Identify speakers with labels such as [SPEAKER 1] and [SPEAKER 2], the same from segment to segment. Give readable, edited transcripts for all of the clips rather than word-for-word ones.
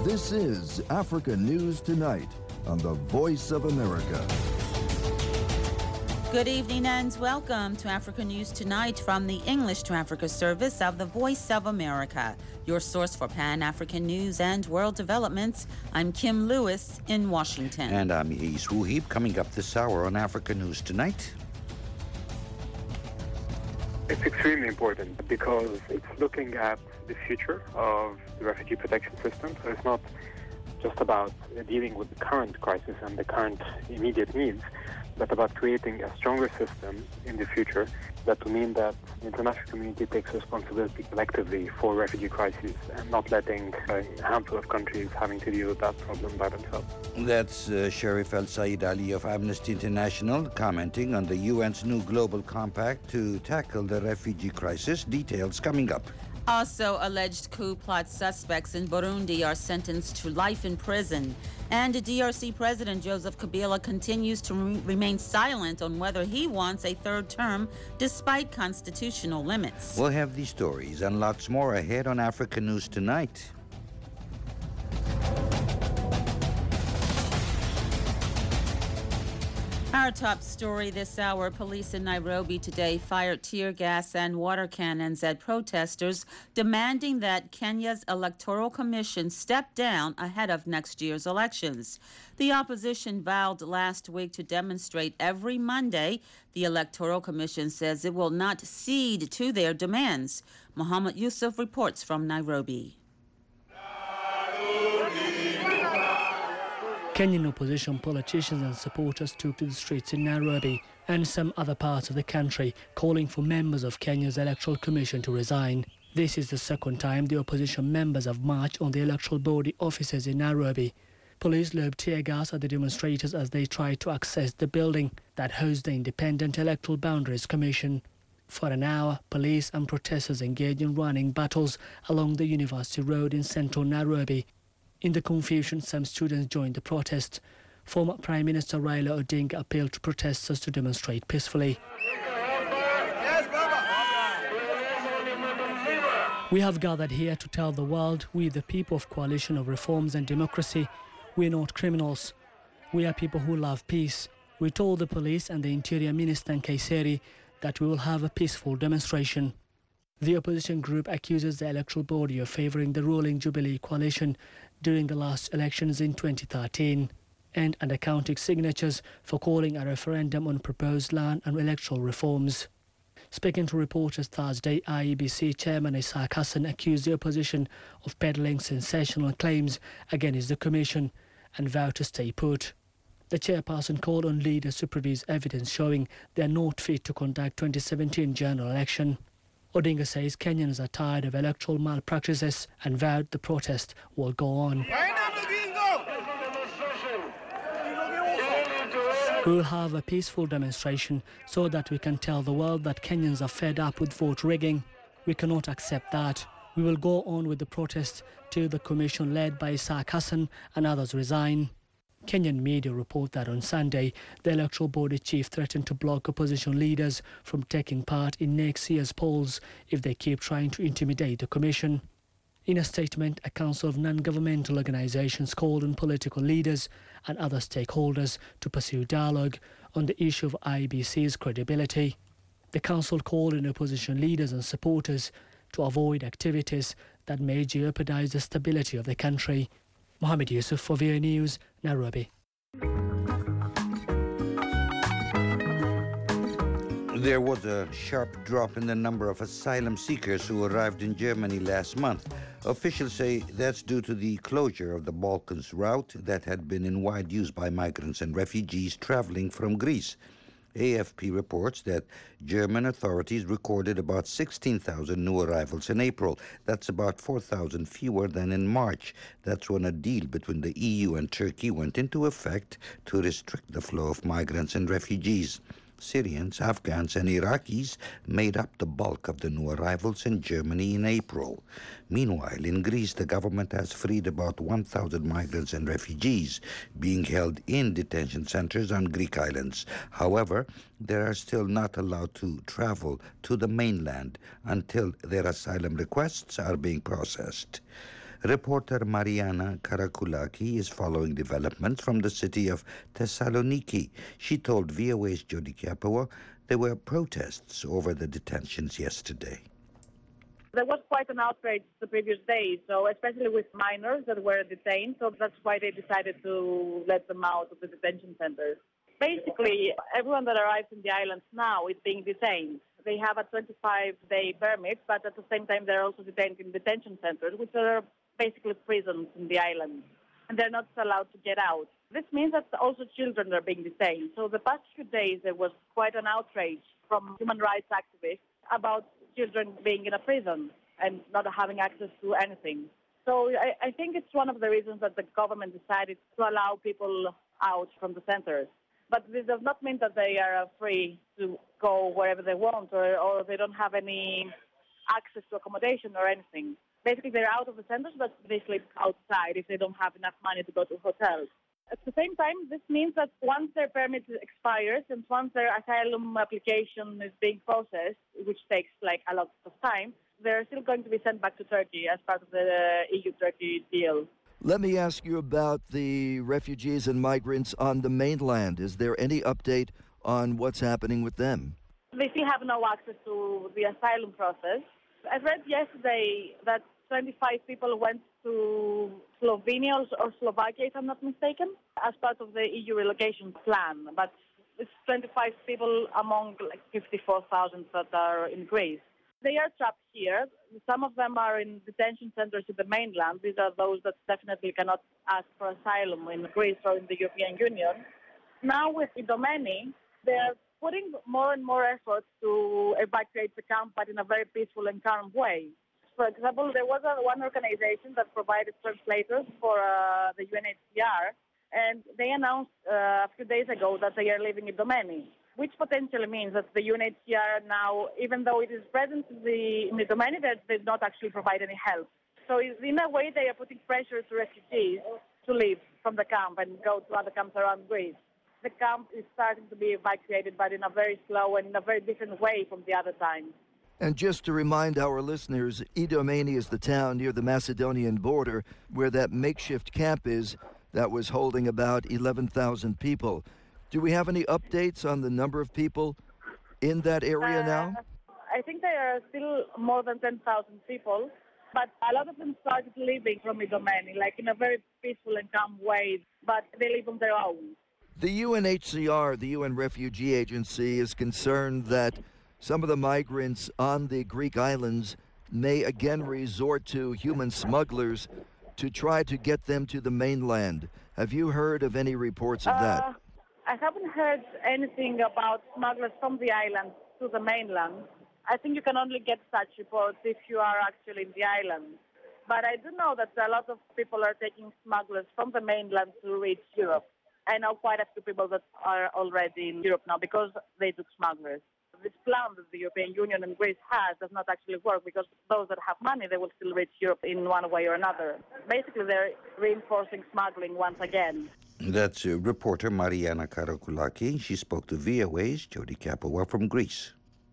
[SPEAKER 1] This is Africa News Tonight on the Voice of America.
[SPEAKER 2] Good evening and welcome to Africa News Tonight from the English to Africa service of the Voice of America, your source for Pan-African news and world developments. I'm Kim Lewis in Washington.
[SPEAKER 3] And I'm Yves Wuhib. Coming up this hour on Africa News Tonight.
[SPEAKER 4] It's extremely important because it's looking at the future of the refugee protection system. So it's not just about dealing with the current crisis and the current immediate needs, but about creating a stronger system in the future that will mean that the international community takes responsibility collectively for refugee crises and not letting a handful of countries having to deal with that problem by themselves.
[SPEAKER 3] That's Sherif El-Said Ali of Amnesty International commenting on the UN's new global compact to tackle the refugee crisis. Details coming up.
[SPEAKER 2] Also, alleged coup plot suspects in Burundi are sentenced to life in prison. And DRC President Joseph Kabila continues to remain silent on whether he wants a third term despite constitutional limits.
[SPEAKER 3] We'll have these stories and lots more ahead on Africa News Tonight.
[SPEAKER 2] Our top story this hour, police in Nairobi today fired tear gas and water cannons at protesters demanding that Kenya's Electoral Commission step down ahead of next year's elections. The opposition vowed last week to demonstrate every Monday. The Electoral Commission says it will not cede to their demands. Mohammed Yusuf reports from Nairobi.
[SPEAKER 5] Kenyan opposition politicians and supporters took to the streets in Nairobi and some other parts of the country, calling for members of Kenya's Electoral Commission to resign. This is the second time the opposition members have marched on the electoral body offices in Nairobi. Police lobbed tear gas at the demonstrators as they tried to access the building that hosts the Independent Electoral Boundaries Commission. For an hour, police and protesters engaged in running battles along the University Road in central Nairobi. In the confusion, some students joined the protest. Former Prime Minister Raila Odinga appealed to protesters to demonstrate peacefully. We have gathered here to tell the world we, the people of Coalition of Reforms and Democracy, we are not criminals. We are people who love peace. We told the police and the Interior Minister Nkaiseri that we will have a peaceful demonstration. The opposition group accuses the electoral body of favouring the ruling Jubilee coalition during the last elections in 2013 and undercounting signatures for calling a referendum on proposed land and electoral reforms. Speaking to reporters Thursday, IEBC Chairman Isaac Hassan accused the opposition of peddling sensational claims against the Commission and vowed to stay put. The chairperson called on leaders to produce evidence showing they are not fit to conduct 2017 general election. Odinga says Kenyans are tired of electoral malpractices and vowed the protest will go on. We will have a peaceful demonstration so that we can tell the world that Kenyans are fed up with vote rigging. We cannot accept that. We will go on with the protest till the commission led by Isaac Hassan and others resign. Kenyan media report that on Sunday, the electoral body chief threatened to block opposition leaders from taking part in next year's polls if they keep trying to intimidate the commission. In a statement, a council of non-governmental organizations called on political leaders and other stakeholders to pursue dialogue on the issue of IEBC's credibility. The council called on opposition leaders and supporters to avoid activities that may jeopardize the stability of the country. Mohammed Yusuf for VOA News, Nairobi.
[SPEAKER 3] There was a sharp drop in the number of asylum seekers who arrived in Germany last month. Officials say that's due to the closure of the Balkans route that had been in wide use by migrants and refugees traveling from Greece. AFP reports that German authorities recorded about 16,000 new arrivals in April. That's about 4,000 fewer than in March. That's when a deal between the EU and Turkey went into effect to restrict the flow of migrants and refugees. Syrians, Afghans, and Iraqis made up the bulk of the new arrivals in Germany in April. Meanwhile, in Greece, the government has freed about 1,000 migrants and refugees being held in detention centers on Greek islands. However, they are still not allowed to travel to the mainland until their asylum requests are being processed. Reporter Mariana Karakulaki is following developments from the city of Thessaloniki. She told VOA's Jody Kapoor there were protests over the detentions yesterday.
[SPEAKER 6] There was quite an outrage the previous day, so especially with minors that were detained, so that's why they decided to let them out of the detention centers. Basically, everyone that arrives in the islands now is being detained. They have a 25-day permit, but at the same time they're also detained in detention centers, which are basically prisons in the island, and they're not allowed to get out. This means that also children are being detained. So the past few days there was quite an outrage from human rights activists about children being in a prison and not having access to anything. So I think it's one of the reasons that the government decided to allow people out from the centers. But this does not mean that they are free to go wherever they want or they don't have any access to accommodation or anything. Basically, they're out of the centers, but they sleep outside if they don't have enough money to go to hotels. At the same time, this means that once their permit expires and once their asylum application is being processed, which takes like a lot of time, they're still going to be sent back to Turkey as part of the EU-Turkey deal.
[SPEAKER 1] Let me ask you about the refugees and migrants on the mainland. Is there any update on what's happening with them?
[SPEAKER 6] They still have no access to the asylum process. I read yesterday that 25 people went to Slovenia or Slovakia, if I'm not mistaken, as part of the EU relocation plan. But it's 25 people among like 54,000 that are in Greece. They are trapped here. Some of them are in detention centers in the mainland. These are those that definitely cannot ask for asylum in Greece or in the European Union. Now with Idomeni, they're putting more and more efforts to evacuate the camp, but in a very peaceful and calm way. For example, there was one organization that provided translators for the UNHCR, and they announced a few days ago that they are leaving Idomeni, which potentially means that the UNHCR now, even though it is present in Idomeni, they did not actually provide any help. So in a way, they are putting pressure to refugees to leave from the camp and go to other camps around Greece. The camp is starting to be evacuated, but in a very slow and in a very different way from the other time.
[SPEAKER 1] And just to remind our listeners, Idomeni is the town near the Macedonian border where that makeshift camp is that was holding about 11,000 people. Do we have any updates on the number of people in that area now?
[SPEAKER 6] I think there are still more than 10,000 people, but a lot of them started leaving from Idomeni, like in a very peaceful and calm way, but they live on their own.
[SPEAKER 1] The UNHCR, the UN Refugee Agency, is concerned that some of the migrants on the Greek islands may again resort to human smugglers to try to get them to the mainland. Have you heard of any reports of that?
[SPEAKER 6] I haven't heard anything about smugglers from the island to the mainland. I think you can only get such reports if you are actually in the island. But I do know that a lot of people are taking smugglers from the mainland to reach Europe. I know quite a few people that are already in Europe now because they took smugglers. This plan that the European Union and Greece has does not actually work because those that have money, they will still reach Europe in one way or another. Basically, they're reinforcing smuggling once again.
[SPEAKER 3] That's reporter Mariana Karakulaki. She spoke to VOA's Jody Kapoor from Greece.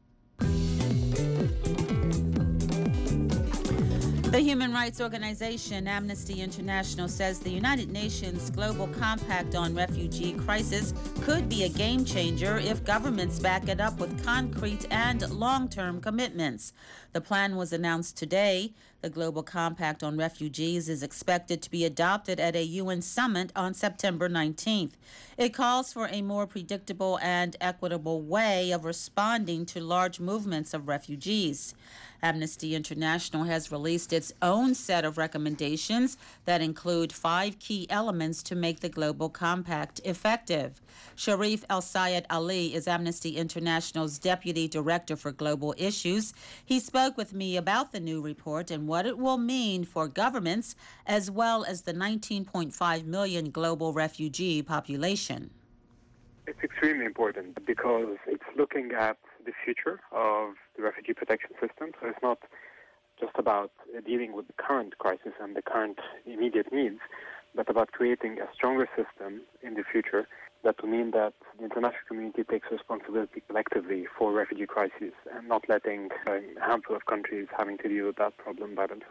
[SPEAKER 2] The human rights organization Amnesty International says the United Nations Global Compact on Refugee Crisis could be a game changer if governments back it up with concrete and long-term commitments. The plan was announced today. The Global Compact on Refugees is expected to be adopted at a UN summit on September 19th. It calls for a more predictable and equitable way of responding to large movements of refugees. Amnesty International has released its own set of recommendations that include 5 key elements to make the Global Compact effective. Sharif El-Sayed Ali is Amnesty International's Deputy Director for Global Issues. He spoke with me about the new report and what it will mean for governments as well as the 19.5 million global refugee population.
[SPEAKER 4] It's extremely important because it's looking at the future of the refugee protection system. So it's not just about dealing with the current crisis and the current immediate needs, but about creating a stronger system in the future that will mean that the international community takes responsibility collectively for refugee crises and not letting a handful of countries having to deal with that problem by themselves.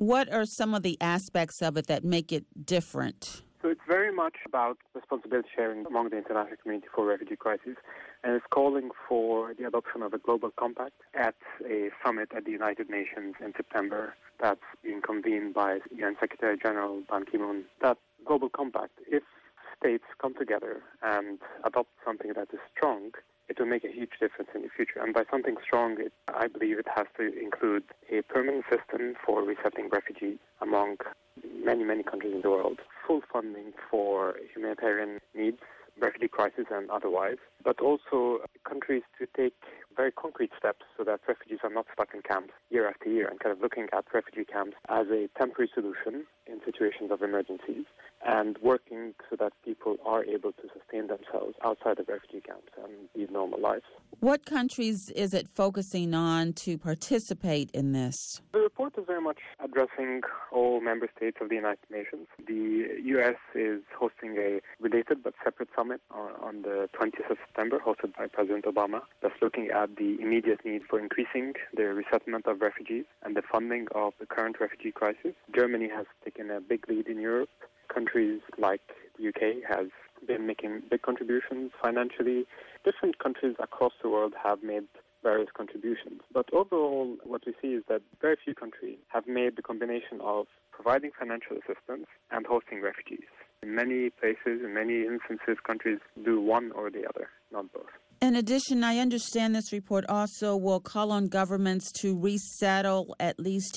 [SPEAKER 2] What are some of the aspects of it that make it different?
[SPEAKER 4] So it's very much about responsibility sharing among the international community for refugee crises, and it's calling for the adoption of a global compact at a summit at the United Nations in September that's being convened by UN Secretary General Ban Ki-moon. That global compact, if states come together and adopt something that is strong, it will make a huge difference in the future. And by something strong, I believe it has to include a permanent system for resettling refugees among many, many countries in the world, full funding for humanitarian needs, refugee crisis and otherwise, but also countries to take very concrete steps so that refugees are not stuck in camps year after year, and kind of looking at refugee camps as a temporary solution in situations of emergencies, and working so that people are able to sustain themselves outside of refugee camps and lead normal lives.
[SPEAKER 2] What countries is it focusing on to participate in this?
[SPEAKER 4] The report is very much addressing all member states of the United Nations. The U.S. is hosting a related but separate summit on the 20th of September, hosted by President Obama, that's looking at the immediate need for increasing the resettlement of refugees and the funding of the current refugee crisis. Germany has taken a big lead in Europe. Countries like the UK has been making big contributions financially. Different countries across the world have made various contributions. But overall, what we see is that very few countries have made the combination of providing financial assistance and hosting refugees. In many places, in many instances, countries do one or the other, not both.
[SPEAKER 2] In addition, I understand this report also will call on governments to resettle at least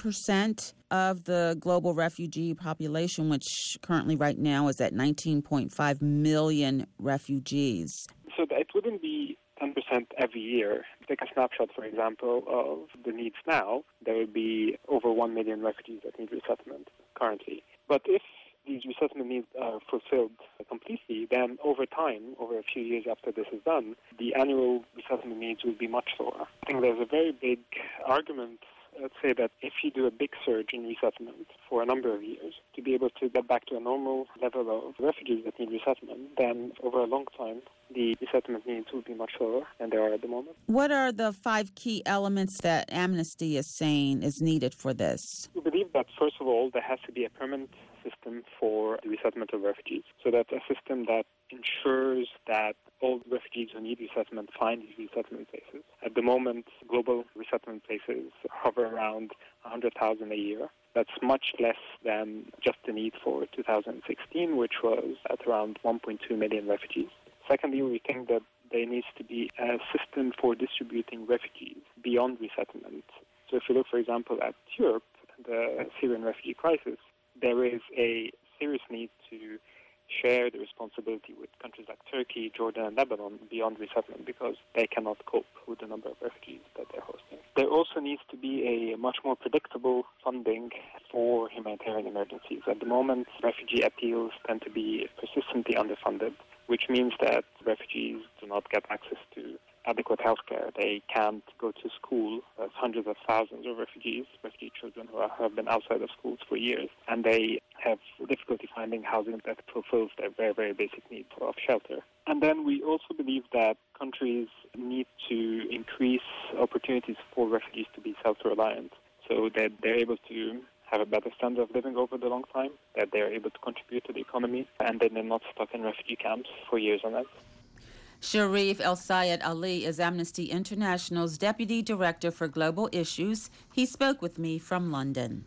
[SPEAKER 2] 10% of the global refugee population, which currently right now is at 19.5 million refugees.
[SPEAKER 4] So it wouldn't be 10% every year. Take a snapshot, for example, of the needs now. There would be over 1 million refugees that need resettlement currently. But if these resettlement needs are fulfilled completely, then over time, over a few years after this is done, the annual resettlement needs will be much lower. I think there's a very big argument, let's say, that if you do a big surge in resettlement for a number of years, to be able to get back to a normal level of refugees that need resettlement, then over a long time, the resettlement needs will be much lower than they are at the moment.
[SPEAKER 2] What are the 5 key elements that Amnesty is saying is needed for this?
[SPEAKER 4] We believe that, first of all, there has to be a permanent system for the resettlement of refugees. So that's a system that ensures that all refugees who need resettlement find these resettlement places. At the moment, global resettlement places hover around 100,000 a year. That's much less than just the need for 2016, which was at around 1.2 million refugees. Secondly, we think that there needs to be a system for distributing refugees beyond resettlement. So if you look, for example, at Europe, the Syrian refugee crisis, there is a serious need to share the responsibility with countries like Turkey, Jordan, and Lebanon beyond resettlement because they cannot cope with the number of refugees that they're hosting. There also needs to be a much more predictable funding for humanitarian emergencies. At the moment, refugee appeals tend to be persistently underfunded, which means that refugees do not get access to adequate health care. They can't go to school. There's hundreds of thousands of refugee children who have been outside of schools for years, and they have difficulty finding housing that fulfills their very, very basic needs of shelter. And then we also believe that countries need to increase opportunities for refugees to be self-reliant so that they're able to have a better standard of living over the long time, that they're able to contribute to the economy, and then they're not stuck in refugee camps for years on end.
[SPEAKER 2] Sharif El-Sayed Ali is Amnesty International's Deputy Director for Global Issues. He spoke with me from London.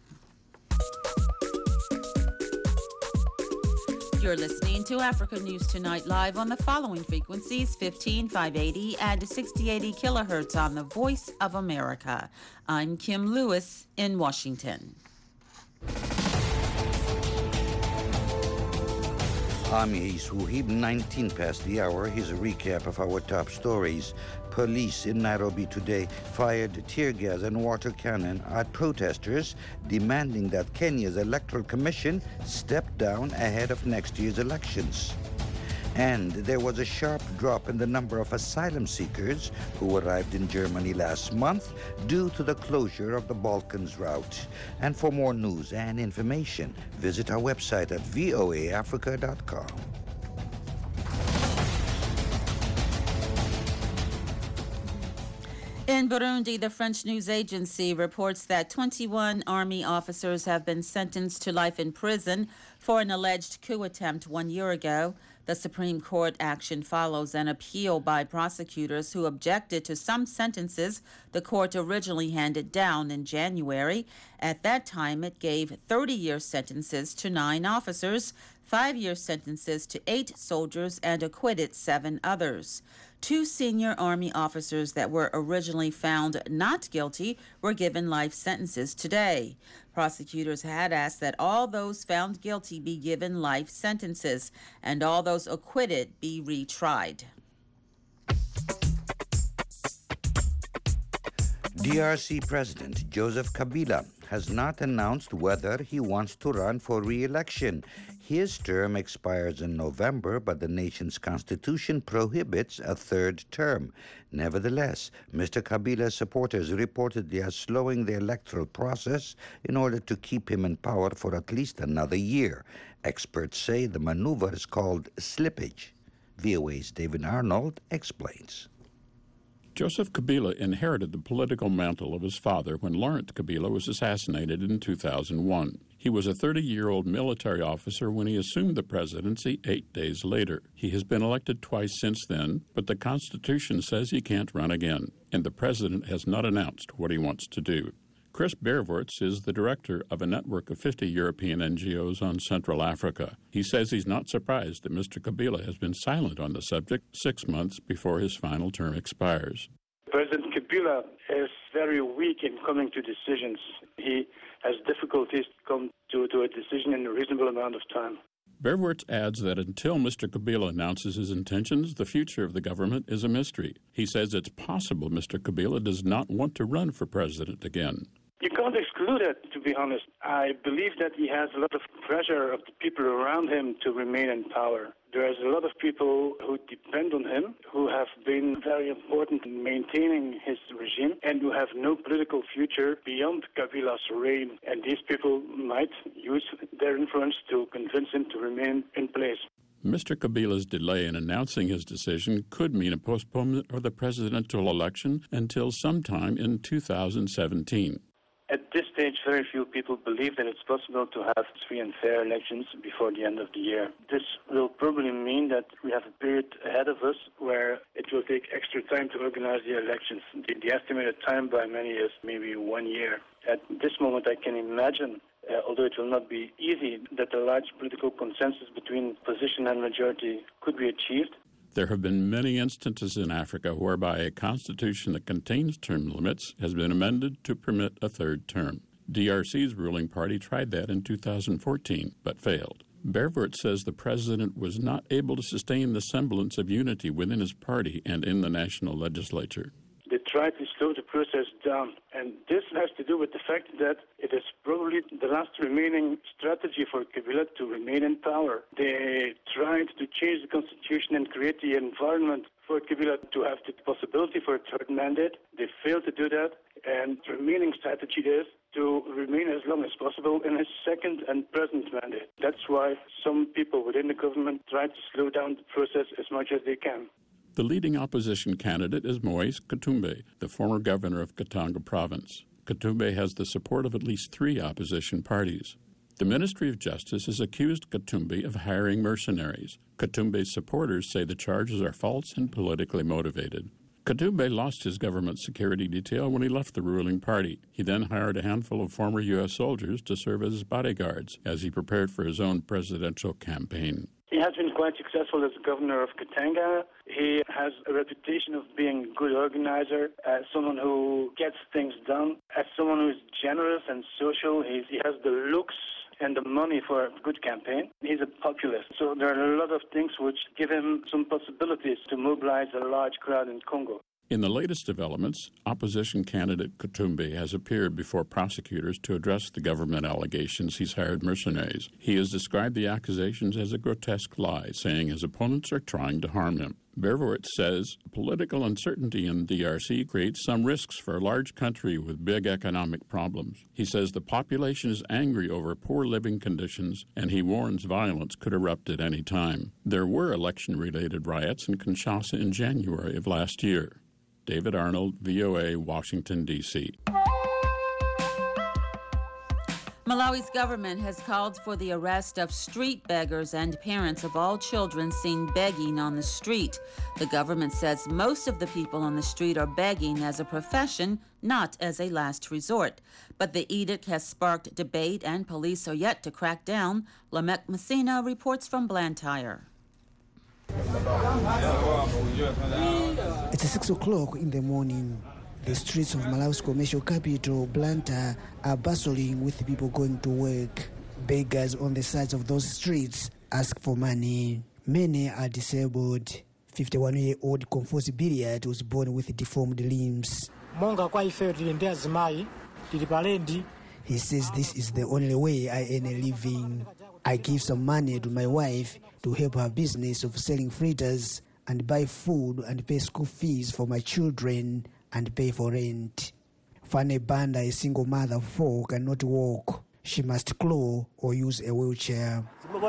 [SPEAKER 2] You're listening to Africa News Tonight live on the following frequencies: 15,580 and 6080 kilohertz on the Voice of America. I'm Kim Lewis in Washington.
[SPEAKER 3] I'm Yais Wuhib, 19 past the hour. Here's a recap of our top stories. Police in Nairobi today fired tear gas and water cannon at protesters, demanding that Kenya's Electoral Commission step down ahead of next year's elections. And there was a sharp drop in the number of asylum seekers who arrived in Germany last month due to the closure of the Balkans route. And for more news and information, visit our website at voaafrica.com.
[SPEAKER 2] In Burundi, the French news agency reports that 21 army officers have been sentenced to life in prison for an alleged coup attempt 1 year ago. The Supreme Court action follows an appeal by prosecutors who objected to some sentences the court originally handed down in January. At that time, it gave 30-year sentences to 9 officers, 5-year sentences to 8 soldiers, and acquitted 7 others. 2 senior army officers that were originally found not guilty were given life sentences today. Prosecutors had asked that all those found guilty be given life sentences and all those acquitted be retried.
[SPEAKER 3] DRC President Joseph Kabila has not announced whether he wants to run for re-election. His term expires in November, but the nation's constitution prohibits a third term. Nevertheless, Mr. Kabila's supporters reportedly are slowing the electoral process in order to keep him in power for at least another year. Experts say the maneuver is called slippage. VOA's David Arnold explains.
[SPEAKER 7] Joseph Kabila inherited the political mantle of his father when Laurent Kabila was assassinated in 2001. He was a 30-year-old military officer when he assumed the presidency 8 days later. He has been elected twice since then, but the Constitution says he can't run again, and the president has not announced what he wants to do. Chris Bervoorts is the director of a network of 50 European NGOs on Central Africa. He says he's not surprised that Mr. Kabila has been silent on the subject 6 months before his final term expires.
[SPEAKER 8] President Kabila is very weak in coming to decisions. He has difficulties to come to a decision in a reasonable amount of time.
[SPEAKER 7] Bervoorts adds that until Mr. Kabila announces his intentions, the future of the government is a mystery. He says it's possible Mr. Kabila does not want to run for president again.
[SPEAKER 8] You can't exclude it, to be honest. I believe that he has a lot of pressure of the people around him to remain in power. There is a lot of people who depend on him, who have been very important in maintaining his regime, and who have no political future beyond Kabila's reign. And these people might use their influence to convince him to remain in place.
[SPEAKER 7] Mr. Kabila's delay in announcing his decision could mean a postponement of the presidential election until sometime in 2017.
[SPEAKER 8] At this stage, very few people believe that it's possible to have free and fair elections before the end of the year. This will probably mean that we have a period ahead of us where it will take extra time to organize the elections. The estimated time by many is maybe 1 year. At this moment, I can imagine, although it will not be easy, that a large political consensus between opposition and majority could be achieved.
[SPEAKER 7] There have been many instances in Africa whereby a constitution that contains term limits has been amended to permit a third term. DRC's ruling party tried that in 2014, but failed. Bervoorts says the president was not able to sustain the semblance of unity within his party and in the national legislature.
[SPEAKER 8] They tried to slow the process down, and this has to do with the fact that it is probably the last remaining strategy for Kabila to remain in power. They tried to change the constitution and create the environment for Kabila to have the possibility for a third mandate. They failed to do that, and the remaining strategy is to remain as long as possible in his second and present mandate. That's why some people within the government try to slow down the process as much as they can.
[SPEAKER 7] The leading opposition candidate is Moise Katumbi, the former governor of Katanga province. Katumbi has the support of at least 3 opposition parties. The Ministry of Justice has accused Katumbi of hiring mercenaries. Katumbi's supporters say the charges are false and politically motivated. Katumbi lost his government security detail when he left the ruling party. He then hired a handful of former U.S. soldiers to serve as his bodyguards as he prepared for his own presidential campaign.
[SPEAKER 8] He has been quite successful as governor of Katanga. He has a reputation of being a good organizer, as someone who gets things done, as someone who is generous and social. He has the looks and the money for a good campaign. He's a populist. So there are a lot of things which give him some possibilities to mobilize a large crowd in Congo.
[SPEAKER 7] In the latest developments, opposition candidate Katumbi has appeared before prosecutors to address the government allegations he's hired mercenaries. He has described the accusations as a grotesque lie, saying his opponents are trying to harm him. Bervoorts says political uncertainty in the DRC creates some risks for a large country with big economic problems. He says the population is angry over poor living conditions, and he warns violence could erupt at any time. There were election-related riots in Kinshasa in January of last year. David Arnold, VOA, Washington, D.C.
[SPEAKER 2] Malawi's government has called for the arrest of street beggars and parents of all children seen begging on the street. The government says most of the people on the street are begging as a profession, not as a last resort. But the edict has sparked debate and police are yet to crack down. Lamek Messina reports from Blantyre.
[SPEAKER 9] It's 6 o'clock in the morning. The streets of Malawi's commercial capital, Blantyre, are bustling with people going to work. Beggars on the sides of those streets ask for money. Many are disabled. 51-year-old Confusi Biliat was born with deformed limbs. He says this is the only way I earn a living. I give some money to my wife to help her business of selling fritters and buy food and pay school fees for my children and pay for rent. Fanny Banda, a single mother of 4, cannot walk. She must claw or use a wheelchair.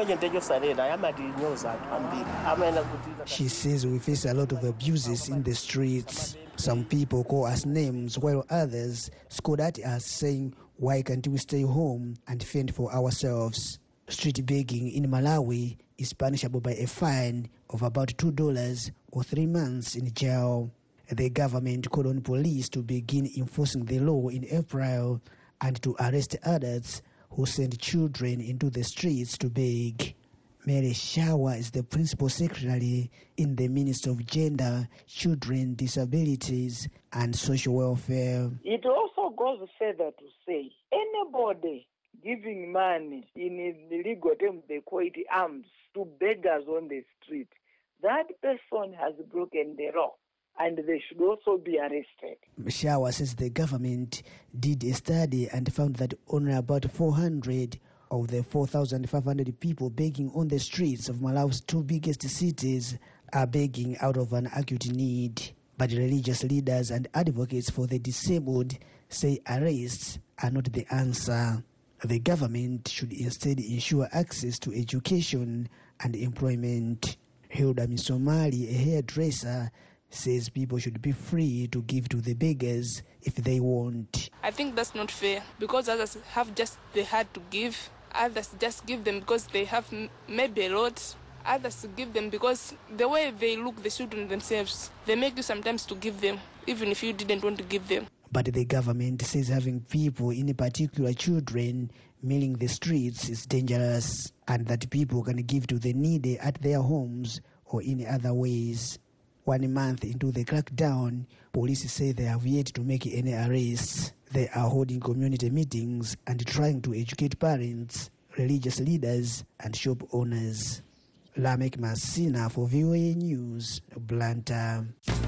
[SPEAKER 9] She says we face a lot of abuses in the streets. Some people call us names while others scold at us saying, why can't we stay home and fend for ourselves? Street begging in Malawi is punishable by a fine of about $2 or 3 months in jail. The government called on police to begin enforcing the law in April and to arrest adults who send children into the streets to beg. Mary Shawa is the principal secretary in the Ministry of Gender, Children, Disabilities and Social Welfare.
[SPEAKER 10] It also goes further to say anybody giving money in the legal terms they call it alms to beggars on the street, that person has broken the law and they should also be arrested.
[SPEAKER 9] Shawa says the government did a study and found that only about 400 of the 4,500 people begging on the streets of Malawi's 2 biggest cities are begging out of an acute need. But religious leaders and advocates for the disabled say arrests are not the answer. The government should instead ensure access to education and employment. Hilda Misomali, a hairdresser, says people should be free to give to the beggars if they want.
[SPEAKER 11] I think that's not fair because others have just the heart to give. Others just give them because they have maybe a lot. Others give them because the way they look the children themselves, they make you sometimes to give them, even if you didn't want to give them.
[SPEAKER 9] But the government says having people, in particular children, milling the streets is dangerous and that people can give to the needy at their homes or in other ways. 1 month into the crackdown, police say they have yet to make any arrests. They are holding community meetings and trying to educate parents, religious leaders, and shop owners. Lamek Messina for VOA News, Blantyre.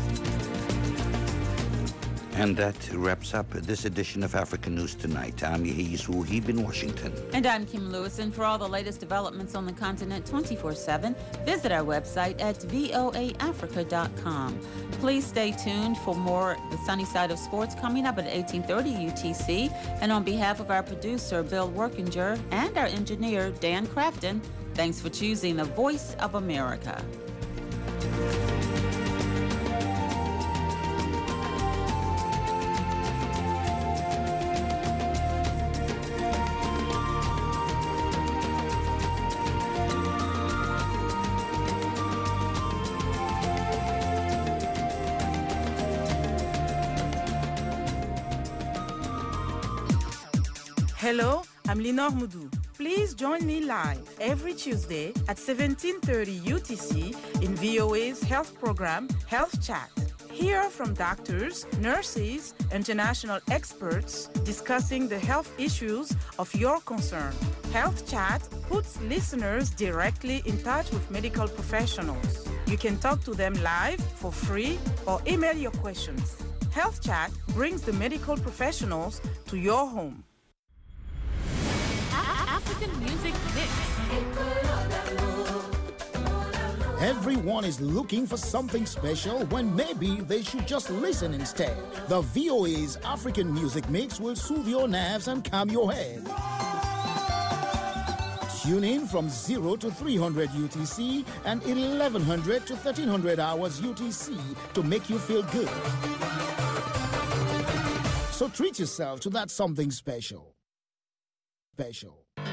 [SPEAKER 3] And that wraps up this edition of African News Tonight. I'm Yehis Wuhib in Washington.
[SPEAKER 2] And I'm Kim Lewis. And for all the latest developments on the continent 24/7, visit our website at voaafrica.com. Please stay tuned for more The Sunny Side of Sports coming up at 1830 UTC. And on behalf of our producer, Bill Workinger, and our engineer, Dan Crafton, thanks for choosing the Voice of America.
[SPEAKER 12] Hello, I'm Lenore Moudou. Please join me live every Tuesday at 1730 UTC in VOA's health program, Health Chat. Hear from doctors, nurses, international experts discussing the health issues of your concern. Health Chat puts listeners directly in touch with medical professionals. You can talk to them live for free or email your questions. Health Chat brings the medical professionals to your home.
[SPEAKER 13] African Music Mix.
[SPEAKER 14] Everyone is looking for something special when maybe they should just listen instead. The VOA's African Music Mix will soothe your nerves and calm your head. Tune in from 0 to 300 UTC and 1100 to 1300 hours UTC to make you feel good. So treat yourself to that something special.